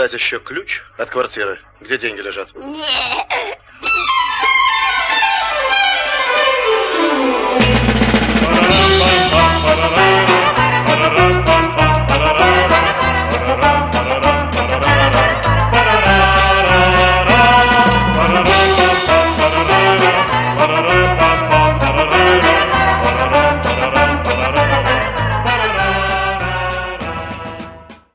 дать еще ключ от квартиры, где деньги лежат? Нет.